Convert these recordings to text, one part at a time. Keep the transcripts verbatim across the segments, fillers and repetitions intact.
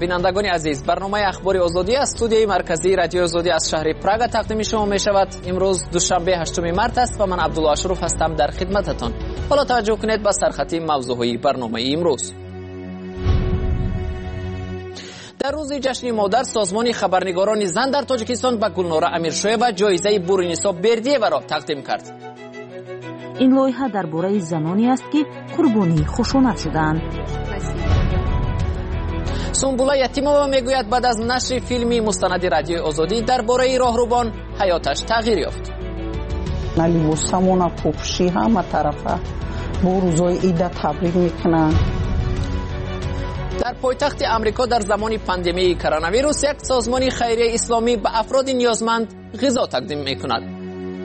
بینندگان عزیز، برنامه اخبار آزادی از استودیوی مرکزی رادیو آزادی از شهر پراگ تقدیم شما می شود. امروز دوشنبه هشتم مارس است و من عبدالله اشرف هستم در خدمتتان. حالا توجه کنید به سرخط موضوعی برنامه امروز. در روز جشن مادر، سازمان خبرنگاران زن در تاجیکستان به گلنوره امیرشویeva جایزه بورینیسا بردییوا را تقدیم کرد. این لایحه درباره زنانی است که قربانی خشونت شدند. سنبوله یتیمова میگوید بعد از نشر فیلمی مستند رادیوی آزادی درباره راهروبان حیاتش تغییر یافت. لباسمون پوشی همه طرفه با روزای عید تبریک میکنن. در پایتخت امریکا در زمان پاندمی کرونا ویروس یک سازمان خیریه اسلامی به افراد نیازمند غذا تقدیم میکند.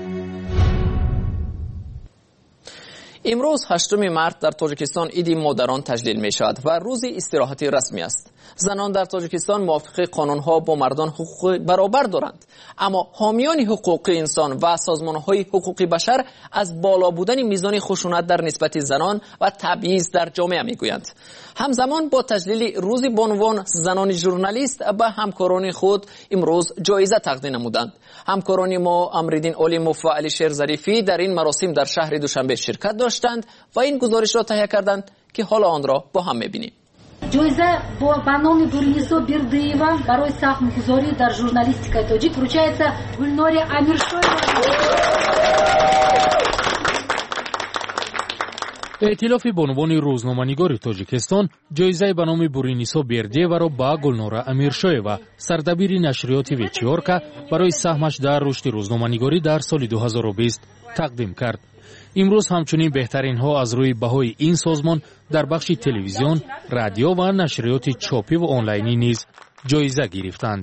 امروز هشتم مارس در تاجیکستان عید مادران تجلیل می شود و روزی استراحتی رسمی است. زنان در تاجیکستان موافق قانونها با مردان حقوق برابر دارند، اما حامیان حقوق انسان و سازمانهای حقوق بشر از بالا بودن میزان خشونت در نسبت زنان و تبعیض در جامعه میگویند. همزمان با تجلیل روز بانوان، زنان ژورنالیست به همکاران خود امروز جایزه تقدیم نمودند. همکاران ما امرالدین علیموف و علی شیر ظریفی در این مراسم در شهر دوشنبه شرکت داشتند و این گزارش را تهیه کردند که حالا آن را با هم می‌بینیم. جایزه با نام بورینیسا بردییوا برای سرمایه‌گذاری در ژورنالیستیکای تاجیک вручается گلنوره امیرشویeva. ائتلاف بانوان روزنامه‌نگار تاجیکستان جایزه به نام بورینیسا بردییوا را به گلنوره امیرشویeva سردبیر نشریات ویچیورکا برای سهمش در رشد روزنامه‌نگاری در سال دو هزار و بیست تقدیم کرد. امروز همچنین بهترین ها از روی بهای این سازمان در بخش تلویزیون، رادیو و نشریات چاپی و آنلاینی نیز جایزه گرفتند.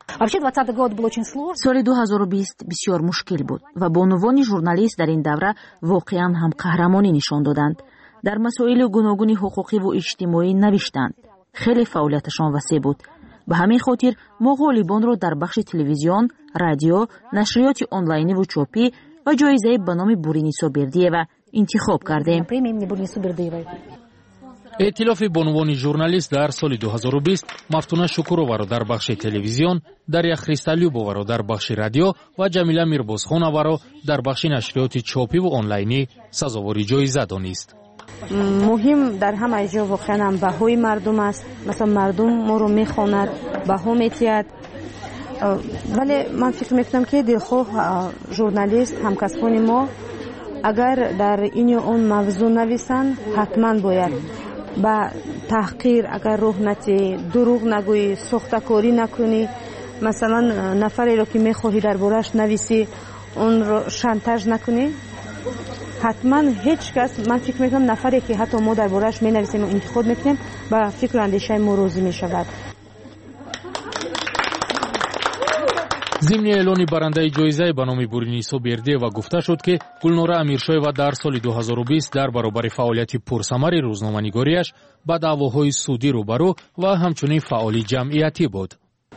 سال دو هزار و بیست بسیار مشکل بود و بانوان ژورنالیست در این دوره واقعا هم قهرمانی نشان دادند. در مسائل گوناگون حقوقی و اجتماعی نوشتند. خیلی فعالیتشان وسیع بود. به همین خاطر ما غالبان را در بخش تلویزیون، رادیو، نشریات آنلاینی و چاپی و جایزه به نام بورینیسا بردییوا انتخاب کردیم. ائتلاف بانوان ژورنالیست در سال دو هزار و بیست مفتونه شکورова را در بخش تلویزیون، дарья христалюбова را در بخش رادیو و جمیله میربازخانова را در بخش نشریات چاپی و آنلاینی سزاوار جایزه دانست. مهم در همه جا واقعا بهای مردم است. مثلا مردم ما رو میخواند، بها میتید. ولی من فکر میکنم که دلخواه ژورنالیست همکسبان ما اگر در این یا اون موضوع نویسند حتما باید با تحقیر اگر روح نتی، دروغ نگویی، سختکاری نکنی، مثلا نفری رو که میخواهی در بارش نویسی اون رو شانتاژ نکنی. حتما هیچ کس، من فکر میکنم نفری که حتی ما در بارش می نویسیم و انتخاب میکنیم با فکر و اندیشه ما راضی میشود. ضمن اعلان برنده جایزه به نام بورینیسا بردییوا گفته شد که گلنوره امیرشویeva در سال دو هزار و بیست در برابر فعالیت پرثمر روزنامه‌نگاریش با دعواهای سودی روبرو و همچنین فعال جمعیتی بود.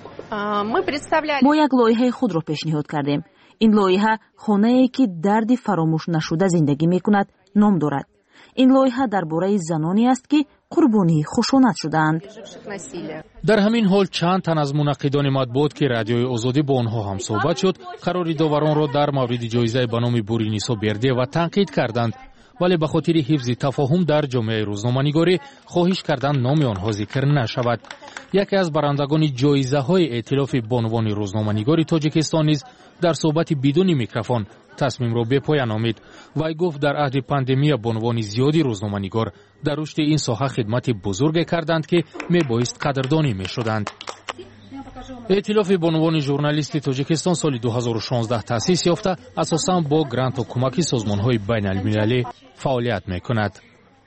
ما یک لایحه خود را پیشنهاد کردیم. این لایحه خانه‌ای که درد فراموش نشده زندگی میکند نام دارد. این لایحه درباره زنانی است که قربانی خشونت شدند. در همین حال چند تن از منعقدان مطبوعات که رادیوی آزادی با آنها هم صحبت شد، قرار داوران را در مورد جایزه به نام بورینیسا بردییوا تنقید کردند، ولی به خاطر حفظ تفاهم در جامعه روزنامه‌نگاری خواهش کردند نام آنها ذکر نشود. یکی از برندگان جایزه های ائتلاف بانوان روزنامه‌نگاری تاجیکستان نیز در صحبت بدون میکروفون تصمیم را به پایان آمد. وی گفت در عهد پاندمی بانوان زیادی روزنامه‌نگار در رشد این ساحه خدمت بزرگ کردند که میبایست قدردانی میشدند. ائتلاف بانوان ژورنالیستی تاجیکستان سال دو هزار و شانزده تأسیس یافته، اساساً با گرانت و کمک سازمان‌های بین‌المللی فعالیت میکند.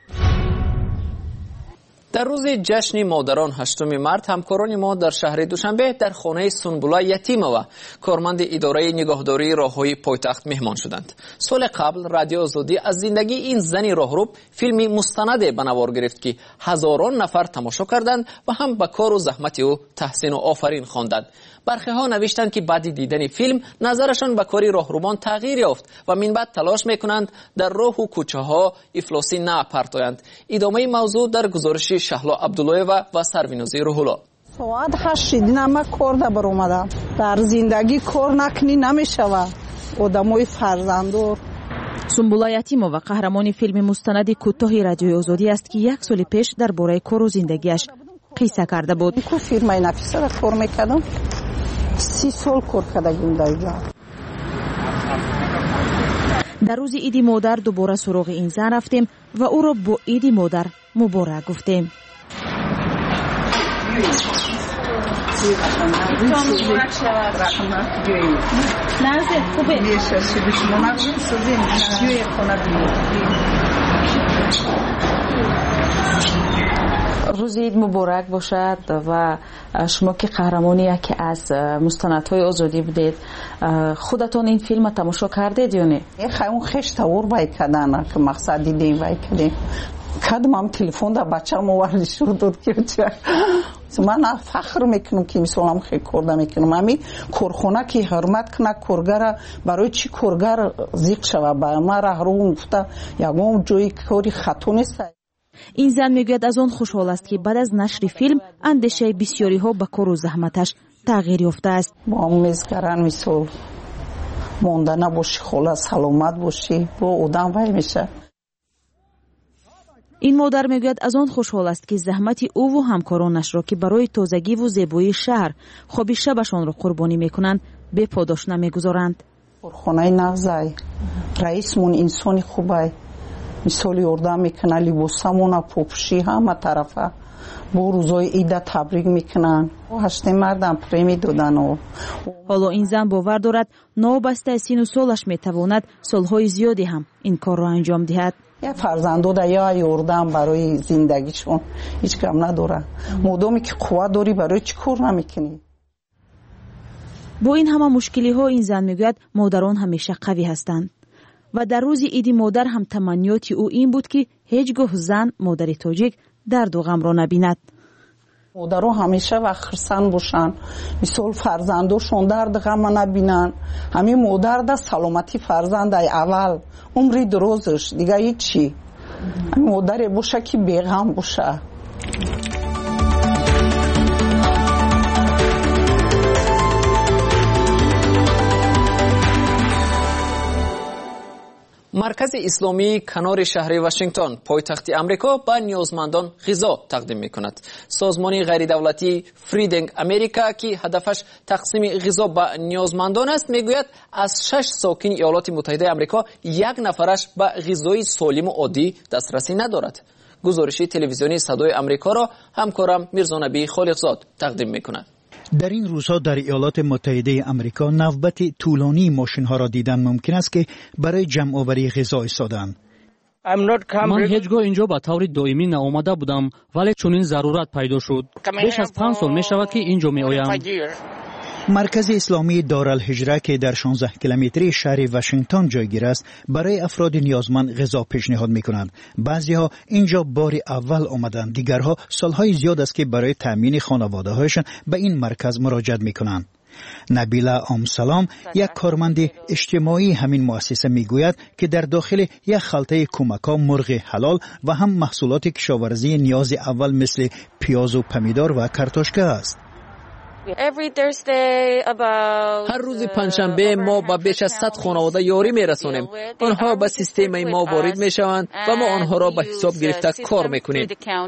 در روز جشن مادران هشتم مارس همکاران ما در شهر دوشنبه در خانه سنبوله یتیمова کارمند اداره نگهداری راههای پایتخت مهمان شدند. سال قبل رادیو آزادی از زندگی این زن راهرو فیلمی مستند به نوار گرفت که هزاران نفر تماشا کردند و هم به کار و زحمت او تحسین و آفرین خواندند. برخی ها نوشتند که بعد دیدن فیلم نظرشان به کاری راهروان تغییر یافت و من بعد تلاش میکنند در راه و کوچه ها افلاسی نپرتایند. ادامه موضوع در گزارش شهلا عبداللهیوا و سروینازی روح‌الله. ساعت هشت نما کار دا بر اومدم. در زندگی کار نکنی نمیشود. آدمای فرزندور. سنبولا یتیمووا قهرمان فیلم مستند کوتاه رادیوی آزادی است که یک سال پیش درباره کار و زندگیش قصه کرده بود. کو فیرمای نفیسه را کار میکردم. سی سال کار کردم در اینجا. در روز عید مادر دوباره سراغ این زن رفتیم و او را با عید مادر مبارک گفتیم. روز عید مبارک باشد و شما که قهرمانی که از مستندهای آزادی بودید، خودتون این فیلم تماشا کردید یا نه؟ خیلی خیش تور وای کردن که مقصد دیدیم وای کردیم. کدام هم تلفن در بچه هم آوردی شد که من فخر میکنم که مثلا خیلی کرده میکنم. همین کارخانه که حرمت کنه کارگر برای چی کارگر زیق شود با ما راه رو گفته یکم جایی کاری خطا نیست. این زن میگوید از آن خوشحال است که بعد از نشر فیلم اندیشه بسیاری ها به کار و زحمتش تغییر یافته است. با میزگران مثل مونده نباشی، خلاص سلامت باشی، با آدم وای میشه. این مادر میگوید از آن خوشحال است که زحمت او و همکارانش را که برای تازگی و زیبایی شهر خواب شبشان را قربانی میکنند به پاداش نمیگذارند. کارخانه نغزای رئیسمون انسان خوبه، مثال یاردم میکنه، لباسمون پوپشی همه طرفه با روزای عید تبریک میکنن و هشت مردم پریمی دادن. و حالا این زن باور دارد نابسته سین و سالش میتواند سالهای زیادی هم این کار را انجام دهد. یا فرزندو دا یا یاردم برای زندگیشون هیچ کم نداره. مادامی که قوت داری برای چی کار نمیکنی؟ با این همه مشکلی ها این زن میگوید مادران همیشه قوی هستند و در روز عید مادر هم تمنیات او این بود که هیچگاه زن مادر تاجیک درد و غم را نبیند. مادرها همیشه و خرسند باشن، مثال فرزنداشون درد غم نبینن. همین مادر ده سلامتی فرزند ای اول عمری درازش دیگه هیچی. همین مادر باشه که بیغم باشه. مرکز اسلامی کنار شهر واشنگتن پایتخت امریکا به نیازمندان غذا تقدیم می‌کند. سازمان غیر دولتی فریدینگ امریکا که هدفش تقسیم غذا به نیازمندان است میگوید از شش ساکن ایالات متحده امریکا یک نفرش به غذای سالم و عادی دسترسی ندارد. گزارش تلویزیونی صدای امریکا را همکارم میرزا نبی خالقزاد تقدیم می‌کند. در این روزها در ایالات متحده آمریکا نوبت طولانی ماشین ها را دیدن ممکن است که برای جمع آوری غذا ایستادند. من هیچگاه اینجا به طور دائمی نآمده بودم ولی چنین ضرورت پیدا شد. بیش از پنج سال می شود که اینجا می آیم. مرکز اسلامی دارالهجره که در شانزده کیلومتری شهر واشنگتن جایگیر است برای افراد نیازمند غذا پیشنهاد می‌کنند. بعضی‌ها اینجا بار اول آمدند، دیگرها سالهای زیاد است که برای تامین خانواده‌هایشان به این مرکز مراجعه می‌کنند. نبیله آمسلام یک کارمند اجتماعی همین مؤسسه میگوید که در داخل یک خلطه کمک‌ها مرغ حلال و هم محصولات کشاورزی نیاز اول مثل پیاز و پمیدار و کارتوشکا است. هر روز پنجشنبه ما با بیش از صد خانواده یاری میرسانیم. آنها به سیستم ما وارد میشوند و ما آنها را به حساب گرفته کار میکنیم.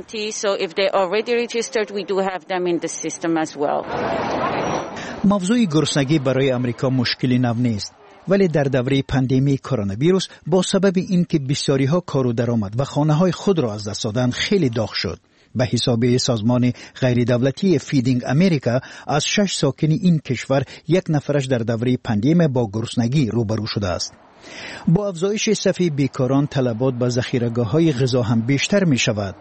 موضوع گرسنگی برای امریکا مشکلی نو نیست، ولی در دوره پاندمی کرونا ویروس با سبب اینکه بسیاری ها کار و درآمد و خانه های خود را از دست دادند خیلی داغ شد. به حساب سازمان غیر دولتی فیدینگ امریکا از شش ساکن این کشور یک نفرش در دوره پاندمی با گرسنگی روبرو شده است. با افزایش صف بیکاران طلبات به ذخیره‌گاه‌های غذا هم بیشتر می شود.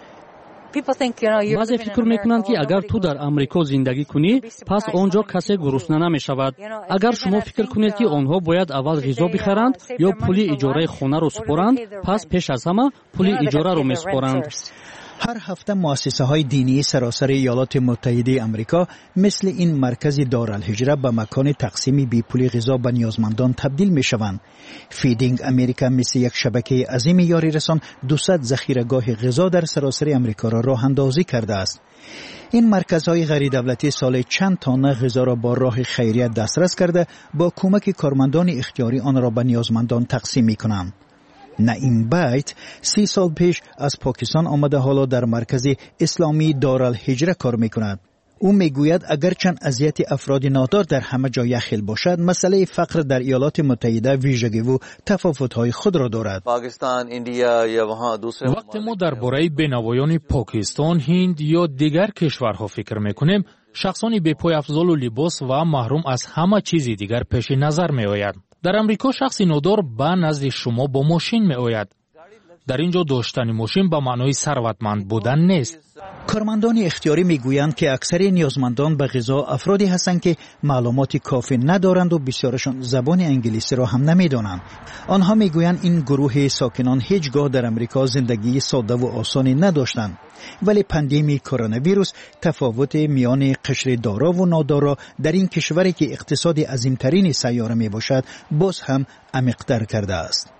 بعضی فکر میکنند که اگر تو در امریکا زندگی کنی پس آنجا کسی گرسنه نمی شود. اگر شما فکر کنید که آنها باید اول غذا بخرند یا پول اجاره خانه رو سپارند، پس پیش از همه پول اجاره رو می سپارند. هر هفته مؤسسه های دینی سراسر ایالات متحده آمریکا مثل این مرکز دارالهجره به مکان تقسیم بیپولی غذا به نیازمندان تبدیل می شوند. فیدینگ امریکا مثل یک شبکه عظیم یاری رسان دوصد ذخیره‌گاه غذا در سراسر آمریکا را راه اندازی کرده است. این مرکزهای غیر دولتی سال چند تانه غذا را با راه خیریه دسترس کرده با کمک کارمندان اختیاری آن را به نیازمندان تقسیم می کنند. نعیم بیت سی سال پیش از پاکستان آمده، حالا در مرکز اسلامی دارالهجره کار می کند. او می گوید اگرچند اذیت افراد نادار در همه جا یخیل باشد، مسئله فقر در ایالات متحده ویژگی و تفاوت‌های خود را دارد. پاکستان، ایندیا یا وها دوسرے وقتی ما درباره بینوایان پاکستان، هند یا دیگر کشورها فکر میکنیم، شخصانی به پای افضل و لباس و محروم از همه چیز دیگر پیش نظر می آید. در امریکا شخصی نادار به نزد شما با ماشین می آید. در اینجا داشتن ماشین به معنای ثروتمند بودن نیست. کارمندان اختیاری میگویند که اکثر نیازمندان به غذا افرادی هستند که معلومات کافی ندارند و بسیارشان زبان انگلیسی را هم نمیدانند. آنها میگویند این گروه ساکنان هیچگاه در امریکا زندگی ساده و آسانی نداشتند، ولی پاندمی کرونا ویروس تفاوت میان قشر دارا و نادارا در این کشوری که اقتصاد عظیمترین سیاره می باشد باز هم عمیق‌تر کرده است.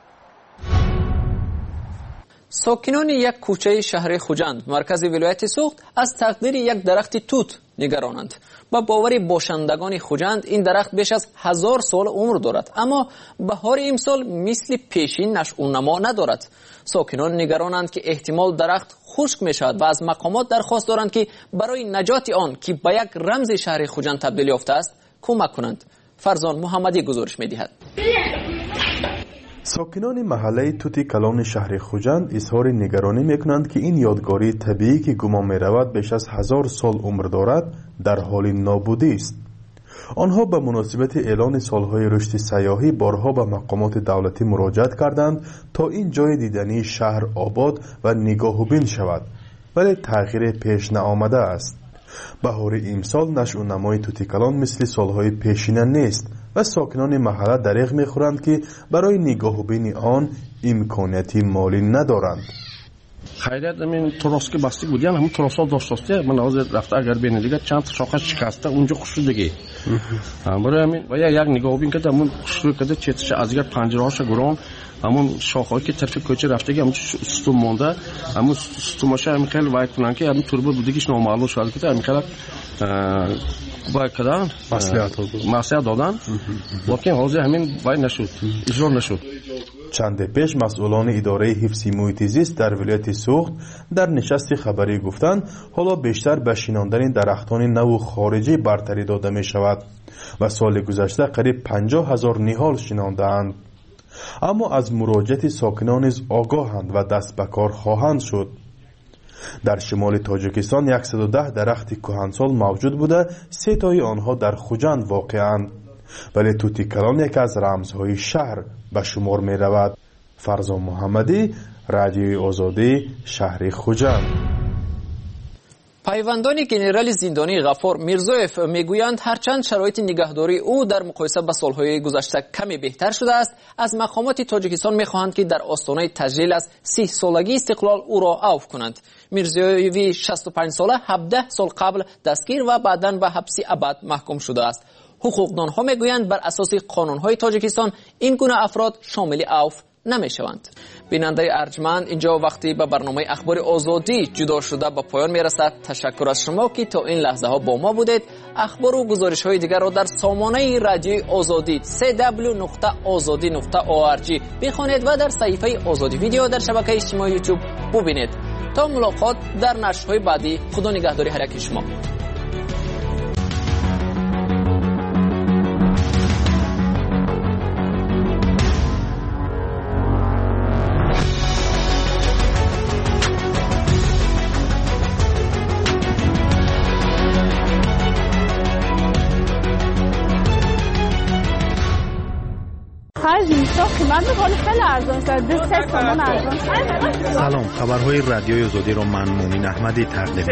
ساکنان یک کوچه شهر خوجند مرکز ولایت سوخت از تقدیر یک درخت توت نگرانند. با باور باشندگان خوجند این درخت بیش از هزار سال عمر دارد، اما بهار امسال مثل پیشین نشو و نما ندارد. ساکنان نگرانند که احتمال درخت خشک می شود و از مقامات درخواست دارند که برای نجات آن که به یک رمز شهر خوجند تبدیل یافته است کمک کنند. فرزان محمدی گزارش می دهد. ساکنان محله توتی کلان شهر خوجند اظهار نگرانی میکنند که این یادگاری طبیعی که گمان میرود بیش از هزار سال عمر دارد در حال نابودی است. آنها به مناسبت اعلان سالهای رشد سیاحی بارها به مقامات دولتی مراجعت کردند تا این جای دیدنی شهر آباد و نگاهوبین شود، ولی تغییر پیش نآمده است. بهار امسال نشو و نمای توتی کلان مثل سالهای پیشینه نیست و ساکنان محله دریغ میخورند که برای نگاهوبین آن امکانیتی مالی ندارند. خیلیت همین تراس که بسته بودیم، همون تراس ها داشته من آز رفته اگر بین دیگه چند شاخه شکسته اونجا خوشودگی برای همین و یک نگاهوبین که همون شروع کرده چتش از دیگر پنجره هاش گران همون شاخه‌ای که طرف کوچه رفته که همون ستون مونده، همون ستونش همین خیلی وای کنن که همون توربه بودگیش نامعلوم شده که همین خیلی وای کردن مسئله دادن لیکن حاضر همین وای نشد، اجرا نشد. چند پیش مسئولان اداره حفظ محیط زیست در ولایت سوخت در نشست خبری گفتند حالا بیشتر به شیناندن درختان نو خارجی برتری داده می شود و سال گذشته قریب پنجاه هزار نهال شیناندند. اما از مراجعت ساکنان نیز آگاهند و دست به کار خواهند شد. در شمال تاجیکستان صد و ده درخت کهنسال موجود بوده، سه تای آنها در خوجند واقعند، ولی توتی کلان یک از رمزهای شهر به شمار می رود. فرزان محمدی، رادیوی آزادی، شهر خوجند. پیوندان گنرال زندانی غفار میرزایف میگویند هرچند شرایط نگهداری او در مقایسه با سالهای گذشته کمی بهتر شده است، از مقامات تاجیکستان میخواهند که در آستانه تجلیل از سی سالگی استقلال او را عفو کنند. میرزایوی شصت و پنج ساله هفده سال قبل دستگیر و بعداً به حبس ابد محکوم شده است. حقوقدانها میگویند بر اساس قانونهای تاجیکستان این گونه افراد شامل عفو نمیشوند. بیننده ارجمند، اینجا وقتی به برنامه اخبار آزادی جدا شده به پایان میرسد. تشکر از شما که تا این لحظه ها با ما بودید. اخبار و گزارش های دیگر را در سامانه رادیوی آزادی دبلیو دبلیو دبلیو نقطه آزادی نقطه او آر جی بخوانید و در صفحه آزادی ویدیو در شبکه اجتماعی یوتیوب ببینید. تا ملاقات در نشرهای بعدی، خدا نگهداری هر یک شما. سلام، خبرهای رادیوی آزادی را من مومن احمدی تقدیم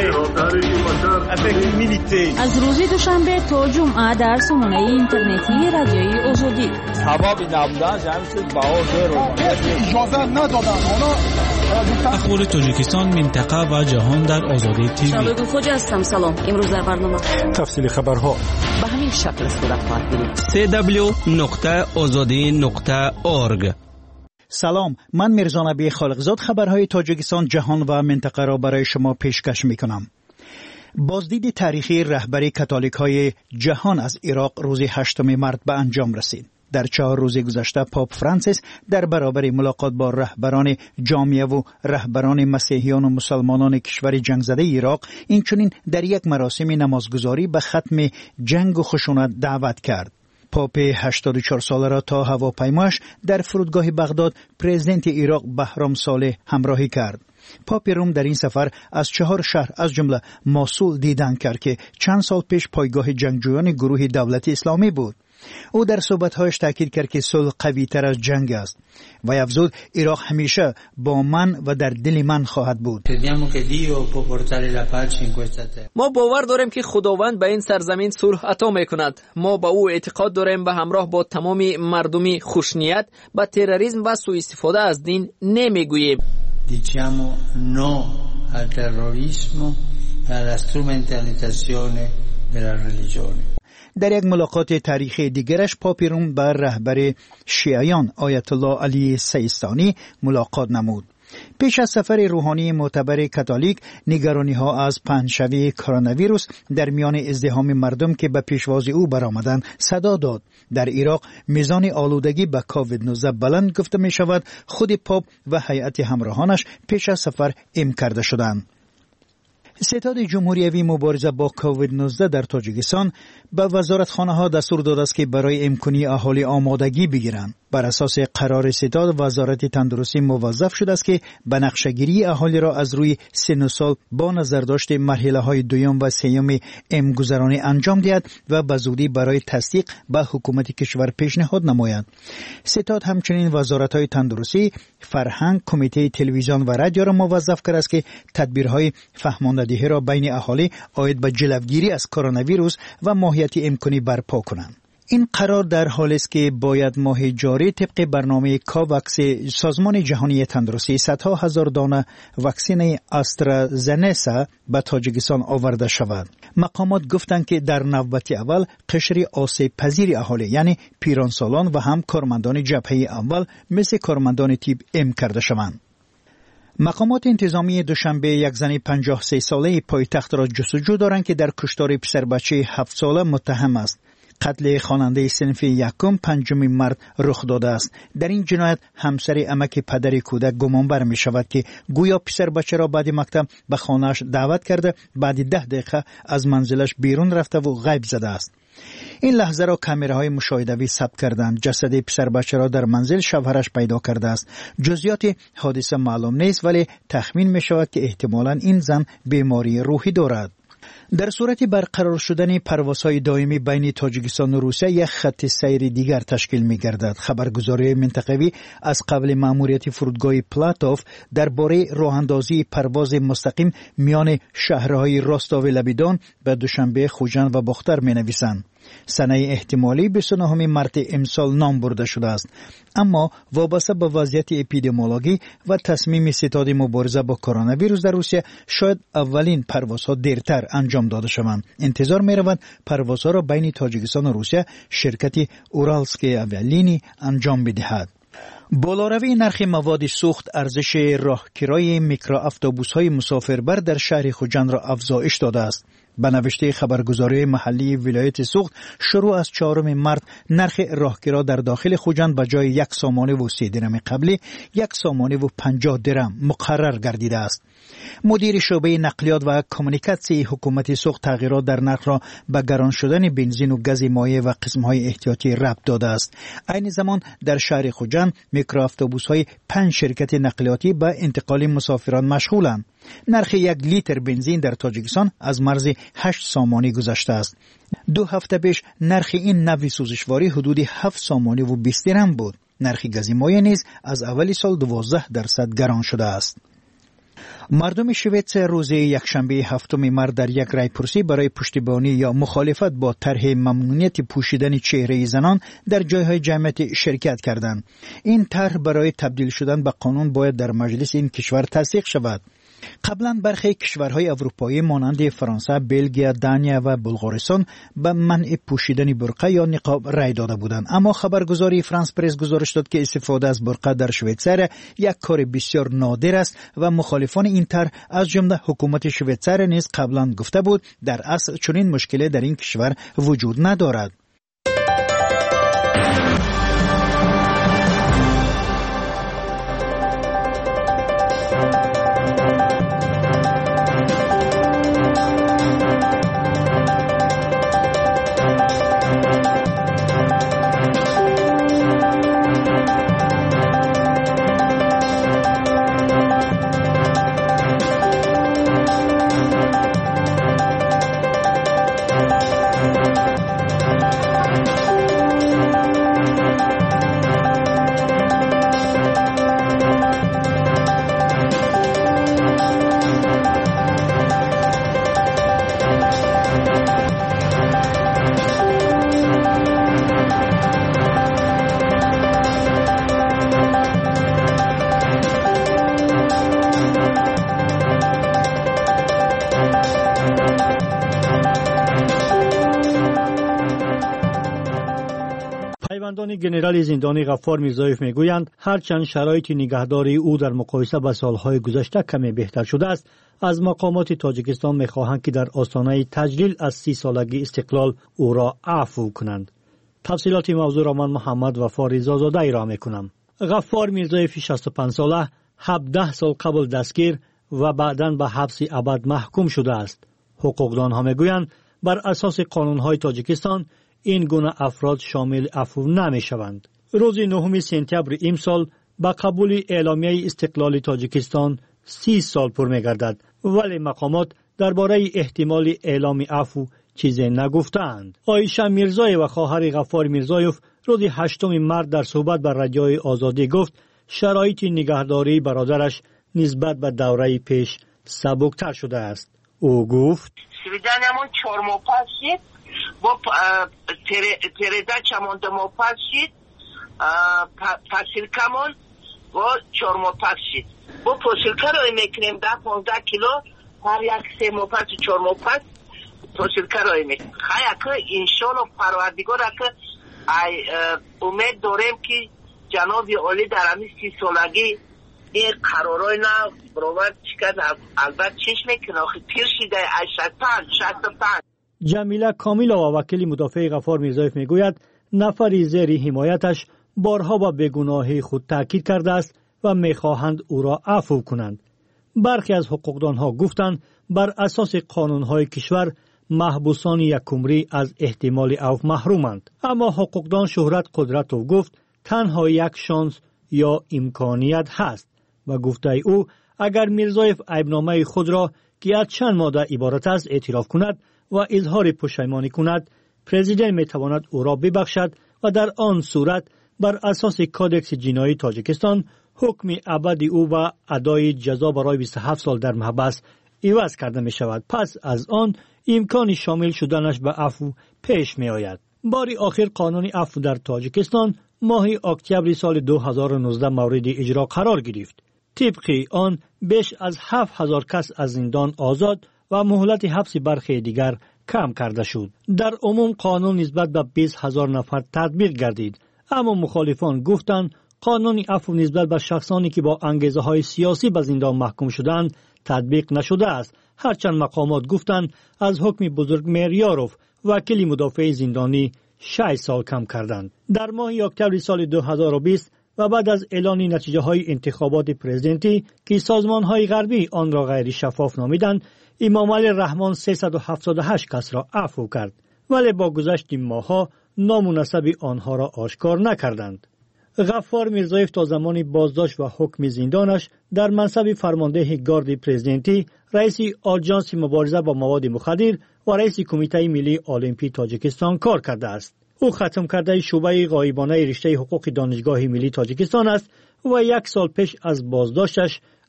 می‌کنم. از روز دوشنبه تا جمعه در سامانه اینترنتی رادیوی آزادی. سبب نبودن جمعیت بهار رو اجازه ندادن. حالا اخبار تاجیکستان، منطقه و جهان در آزادی تیوی. شامگو خوجا هستم. سلام. امروز در برنامه تفصیل خبرها به همین شکل صورت خواهد گرفت. سی دبلیو نقطه آزادی نقطه اورگ. سلام، من میرزا نبی خالقزاد خبرهای تاجیکستان، جهان و منطقه را برای شما پیشکش میکنم. بازدید تاریخی رهبری کاتولیک های جهان از عراق روز هشتم مارس به انجام رسید. در چهار روز گذشته پاپ فرانسیس در برابر ملاقات با رهبران جامعه و رهبران مسیحیان و مسلمانان کشور جنگ زده عراق، اینچنین در یک مراسم نمازگزاری به ختم جنگ و خشونت دعوت کرد. پاپ هشتاد و چهار ساله را تا هواپیماش در فرودگاه بغداد پرزیدنت عراق بهرام صالح همراهی کرد. پاپ روم در این سفر از چهار شهر از جمله موصول دیدن کرد که چند سال پیش پایگاه جنگجویان گروه دولت اسلامی بود. او در صحبت‌هایش تاکید کرد که صلح قوی‌تر از جنگ است و افزود عراق همیشه با من و در دل من خواهد بود. ما باور داریم که خداوند به این سرزمین صلح عطا می‌کند. ما به او اعتقاد داریم و همراه با تمام مردمی خوشنیت به تروریسم و سوء استفاده از دین نمی‌گوییم. Diciamo no al terrorismo e alla strumentalizzazione della religione. در یک ملاقات تاریخی دیگرش پاپ روم با رهبر شیعیان آیت الله علی سیستانی ملاقات نمود. پیش از سفر روحانی معتبر کاتولیک، نگرانی ها از پنهشوی کرونا ویروس در میان ازدحام مردم که به پیشواز او برآمدند صدا داد. در عراق میزان آلودگی به کووید نوزده بلند گفته می شود. خود پاپ و هیئت همراهانش پیش از سفر ام کرده شدند. ستاد جمهوری مبارزه با کووید نوزده در تاجیکستان به وزارتخانه ها دستور داده است که برای امکانی اهالی آمادگی بگیرند. بر اساس قرار ستاد، وزارت تندرستی موظف شده است که به نقشه‌گیری اهالی را از روی سن و سال با نظر داشت مرحله های دوم و سوم امگذرانی انجام دهد و به زودی برای تصدیق به حکومت کشور پیشنهاد نماید. ستاد همچنین وزارت های تندرستی، فرهنگ، کمیته تلویزیون و رادیو را موظف کرده است که تدبیرهای فهماندهی را بین اهالی عاید به جلوگیری از کرونا ویروس و ماهیت امکانی برپا کنند. این قرار در حالی است که باید ماه جاری طبق برنامه کوواکس سازمان جهانی تندرستی صدها هزار دانه واکسن آسترازنسا به تاجیکستان آورده شود. مقامات گفتند که در نوبت اول قشر آسیب پذیر اهالی یعنی پیرانسالان و هم کارمندان جبهه اول مثل کارمندان تیپ ام کرده شوند. مقامات انتظامی دوشنبه یک زن پنجاه و سه ساله پایتخت را جستجو دارند که در کشتار پسر بچه هفت ساله متهم است. قتل خواننده صنف یکم پنجم مارس رخ داده است. در این جنایت همسر عمک پدر کودک گمانبر می شود که گویا پسر بچه را بعد مکتب به خانه‌اش دعوت کرده، بعد ده دقیقه از منزلش بیرون رفته و غیب زده است. این لحظه را کامراهای مشاهدوی ثبت کردند. جسد پسر بچه را در منزل شوهرش پیدا کرده است. جزئیات حادثه معلوم نیست ولی تخمین می شود که احتمالاً این زن بیماری روحی دارد. در صورت برقرار شدن پروازهای دائمی بین تاجیکستان و روسیه یک خط سیر دیگر تشکیل می گردد. خبرگزاری منطقوی از قبل مأموریت فرودگاه پلاتوف درباره راهاندازی پرواز مستقیم میان شهرهای راستاو لبیدان به دوشنبه خوجند و باختر می نویسند. سنه احتمالی بیست و نهم مارس امسال نام برده شده است، اما وابسته به وضعیت اپیدمیولوژی و تصمیم ستاد مبارزه با کرونا ویروس در روسیه شاید اولین پروازها دیرتر انجام داده شوند. انتظار می رود پروازها را بین تاجیکستان و روسیه شرکت اورالسکی اویالینی انجام بدهد. بالاروی نرخ مواد سوخت ارزش راهکرای میکرو اتوبوس های مسافربر در شهر خوجند را افزایش داده است. به نوشته خبرگزاری محلی ولایت سوخت، شروع از چهارم مارس نرخ راهکرا در داخل خوجند به جای یک سامانه و سی درم قبلی یک سامانه و پنجاه درم مقرر گردیده است. مدیر شعبه نقلیات و کمیونیکاسیون حکومت سوخت تغییرات در نرخ را به گران شدن بنزین و گاز مایع و قسم‌های احتیاطی ربط داده است. عین زمان در شهر خوجند میکرو اتوبوس‌های پنج شرکت نقلیاتی به انتقال مسافران مشغولند. نرخ یک لیتر بنزین در تاجیکستان از مرز هشت سامانی گذشته است. دو هفته پیش نرخ این نوع سوزشواری حدود هفت سامانی و بیست درم بود. نرخ گاز مایع نیز از اول سال دوازده درصد گران شده است. مردم شویتس روز یکشنبه هفتم مارس در یک رایپرسی برای پشتیبانی یا مخالفت با طرح ممنوعیت پوشیدن چهره زنان در جایهای جمعیت شرکت کردند. این طرح برای تبدیل شدن به قانون باید در مجلس این کشور تصدیق شود. قبلا برخی کشورهای اروپایی مانند فرانسه، بلژیک، دانیا و بلغارستان به منع پوشیدن برقه یا نقاب رای داده بودند، اما خبرگزاری فرانس پرس گزارش داد که استفاده از برقه در شویتزر یک کار بسیار نادر است و مخالفان این طرح از جمله حکومت شویتزر نیز قبلا گفته بود در اصل چنین مشکلی در این کشور وجود ندارد. پیوندان گنرال زندانی غفار میرزایف میگویند هرچند شرایط نگهداری او در مقایسه با سالهای گذشته کمی بهتر شده است، از مقامات تاجیکستان میخواهند که در آستانه تجلیل از سی سالگی استقلال او را عفو کنند. تفصیلات موضوع را من محمد وفا رضازاده ارائه میکنم. غفار میرزایف شصت و پنج ساله هفده سال قبل دستگیر و بعداً به حبس ابد محکوم شده است. حقوقدانها میگویند بر اساس قانونهای تاجیکستان این گونه افراد شامل عفو نمی شوند. روز نهم سپتامبر امسال با قبول اعلامیه استقلال تاجیکستان سی سال پر می گردد، ولی مقامات درباره احتمال اعلام عفو چیزی نگفتند. عایشه میرزایی و خواهر غفار میرزایف روز هشتم مارس در صحبت با رادیوی آزادی گفت شرایط نگهداری برادرش نسبت به دوره پیش سبکتر شده است. او گفت سویدنمون چهار ماه پس شد، با تریده چمانده ماه پس شد، پسیلکمون با چهار ماه پس شد. با پسیلکه رو میکنیم ده پانزده کیلو هر یک سه ماه پس چهار ماه پس پسیلکه رو میکنیم. خیلی که انشالله پروردگار که امید داریم که جناب عالی در همین سی سالگی این قرارای نه برابر چکرد. البته چیش میکنه آخی پیر شده شصت و پنج شصت و پنج. جمیله کامیلا و وکیل مدافع غفار میرزایف میگوید نفری زیر حمایتش بارها با بیگناهی خود تاکید کرده است و میخواهند او را عفو کنند. برخی از حقوقدانها گفتند بر اساس قانونهای کشور محبوسان یکمری از احتمال عفو محرومند، اما حقوقدان شهرت قدرتوف گفت تنها یک شانس یا امکانیت هست و گفته او اگر میرزایف عیبنامه خود را که از چند ماده عبارت است اعتراف کند و اظهار پشیمانی کند، پرزیدنت میتواند او را ببخشد و در آن صورت بر اساس کادکس جنایی تاجیکستان حکم ابدی او و ادای جزا برای بیست و هفت سال در محبس عوض کرده می شود. پس از آن امکان شامل شدنش به عفو پیش می آید. باری آخر قانون عفو در تاجیکستان ماه اکتبر سال دو هزار و نوزده مورد اجرا قرار گرفت. طبق آن بیش از هفت هزار کس از زندان آزاد و مهلت حبس برخی دیگر کم کرده شد. در عموم قانون نسبت به بیست هزار نفر تطبیق گردید، اما مخالفان گفتند قانون عفو نسبت به شخصانی که با انگیزه های سیاسی به زندان محکوم شدند تطبیق نشده است. هرچند مقامات گفتند از حکم بزرگ میریاروف وکیل مدافع زندانی شش سال کم کردند. در ماه اکتبر سال دو هزار و بیست و بعد از اعلان نتیجه های انتخابات پرزیدنتی که سازمان های غربی آن را غیر شفاف نامیدند، امام علی رحمان سیصد و هفتاد و هشت کس را عفو کرد، ولی با گذشت ماه‌ها نام و نسب آنها را آشکار نکردند. غفار میرزایف تا زمان بازداشت و حکم زندانش در منصب فرمانده گارد پرزیدنتی، رئیس آژانس مبارزه با مواد مخدر و رئیس کمیته ملی المپی تاجیکستان کار کرده است. او ختم کرده شعبه غایبانه رشته حقوق دانشگاه ملی تاجیکستان است و یک سال پیش از بازداشتش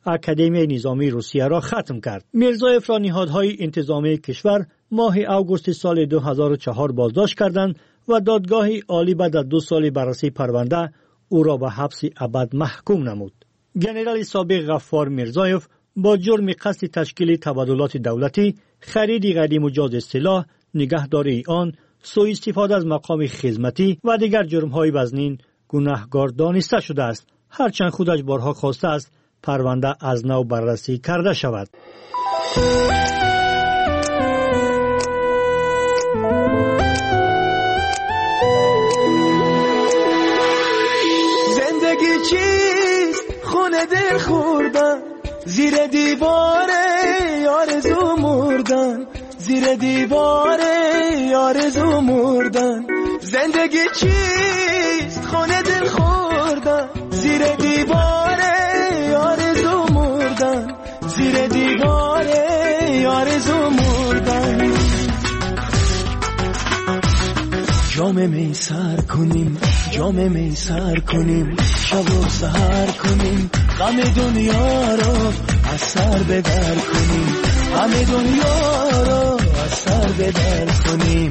اکادمی نظامی روسیه را ختم کرد. میرزایف را نهادهای انتظامی کشور ماه آگوست سال دو هزار و چهار بازداشت کردند و دادگاه عالی بعد از دو سال بررسی پرونده او را به حبس ابد محکوم نمود. ژنرال سابق غفار میرزایف با جرم قصد تشکیل تبادلات دولتی، خرید غیر مجاز سلاح، نگهداری آن، سوء استفاده از مقام خدمتی و دیگر جرم‌های وزنین گناهکار دانسته شده است، هرچند خودش بارها خواسته است پرونده از نو بررسی کرده شود. زندگی چیست؟ خونه دل خوردن، زیر دیوار آرزو مردن، زیر دیوار آرزو مردن. زندگی چیست؟ خونه دل خوردن، زیر دیوار آرزو مردن، زیر دیوار آرزو مردن. جام می سر کنیم، جام می سر کنیم، شب و سحر کنیم، غم دنیا رو از سر بدر کنیم، غم دنیا رو از سر بدر کنیم.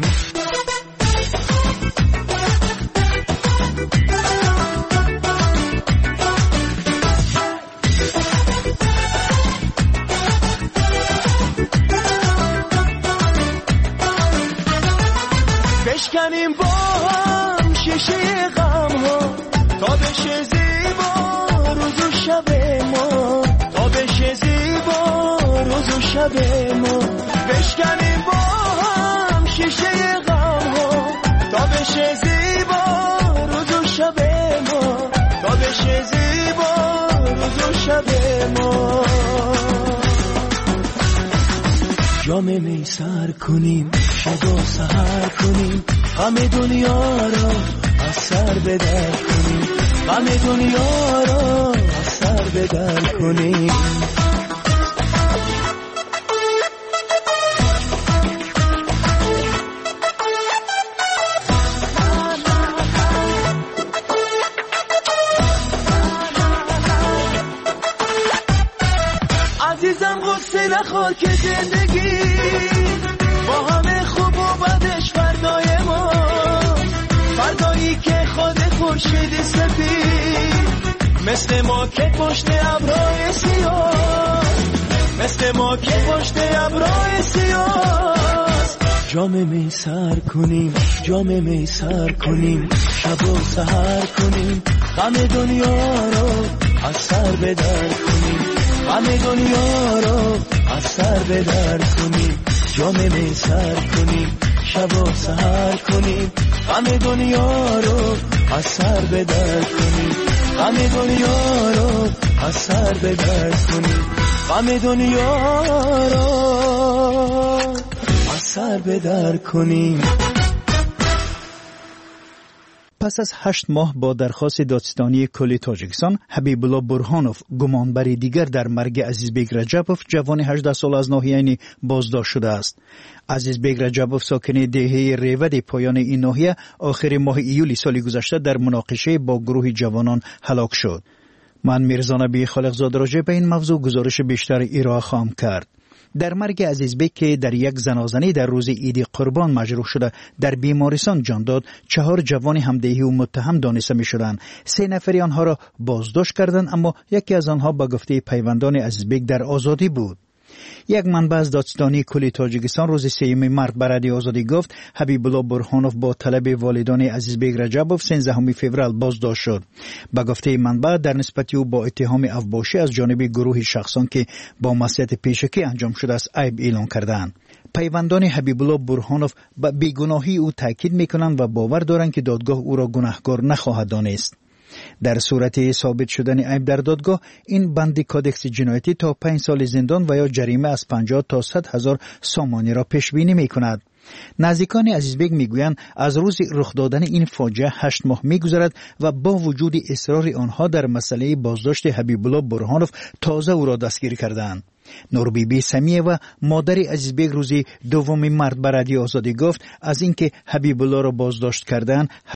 بشکنیم با هم شیشه غم ها تا بشه زیبا روز و شب ما، تا بشه زیبا روز و شب ما. بشکنیم با هم شیشه غم ها تا بشه زیبا روز و شب ما، تا بشه زیبا روز و شب ما. جام می سر کنیم، شب و سحر کنیم، غم دنیا رو از سر بدر کنیم، غم دنیا رو از سر بدر کنیم. عزیزم غصه نخور که زندگی با همه خوب و بدش فردای ما، فردایی که خود خورشید سفید مثل ما که پشت ابرهای سیاه، مثل ما که پشت ابرهای سیاه. جام می سر کنیم، جام می سر کنیم، شب و سحر کنیم، غم دنیا رو از سر بدر کنیم، غم دنیا رو از سر بدر کنیم. جام می سر کنیم، شب و سحر کنیم، غم دنیا رو از سر بدر کنیم، غم دنیا رو از سر بدر کنیم، غم دنیا رو از سر بدر کنیم. پس از هشت ماه با درخواست دادستانی کل تاجیکستان، حبیب الله برهانوف گمانبری دیگر در مرگ عزیزبگ رجبوف جوان هجده سال از ناحیه بازداشت شده است. عزیزبگ رجبوف ساکن دهه ریود پایان این ناحیه آخر ماه ایولی سال گذشته در مناقشه با گروه جوانان هلاک شد. من میرزا نبی خالقزاده راجع به این موضوع گزارش بیشتر ارائه خواهم کرد. در مرگ عزیزبگ که در یک زنازنه در روز عید قربان مجروح شده در بیمارستان جان داد، چهار جوان همدهی و متهم دانسته می شدند. سه نفری آنها را بازداشت کردند، اما یکی از آنها به گفته پیوندان عزیزبگ در آزادی بود. یک منبع از دادستانی کل تاجیکستان روز سوم مارس به رادیو آزادی گفت حبیب الله برهانوف با طلب والدان عزیزبگ رجبوف سیزدهم فوریه بازداشت شد. به گفته منبع در نسبت او با اتهام افباشی از جانب گروه شخصان که با معصیت پیشکی انجام شده است عیب اعلام کردند. پیوندان حبیب الله برهانوف به بیگناهی او تاکید میکنند و باور دارند که دادگاه او را گناهکار نخواهد دانست. در صورت ثابت شدن عیب در دادگاه، این بند کادکس جنایتی تا پنج سال زندان و یا جریمه از پنجاه تا صد هزار سامانی را پیش بینی می کند. نزدیکان عزیزبگ میگویند از روز رخ دادن این فاجعه هشت ماه میگذرد و با وجود اصرار آنها در مسئله بازداشت حبیب الله برهانوف تازه او را دستگیر کردند. نور بی بی سمیه و مادر عزیزبگ روز دوم مارس به رادیو آزادی گفت از اینکه حبیب الله را بازداشت کردند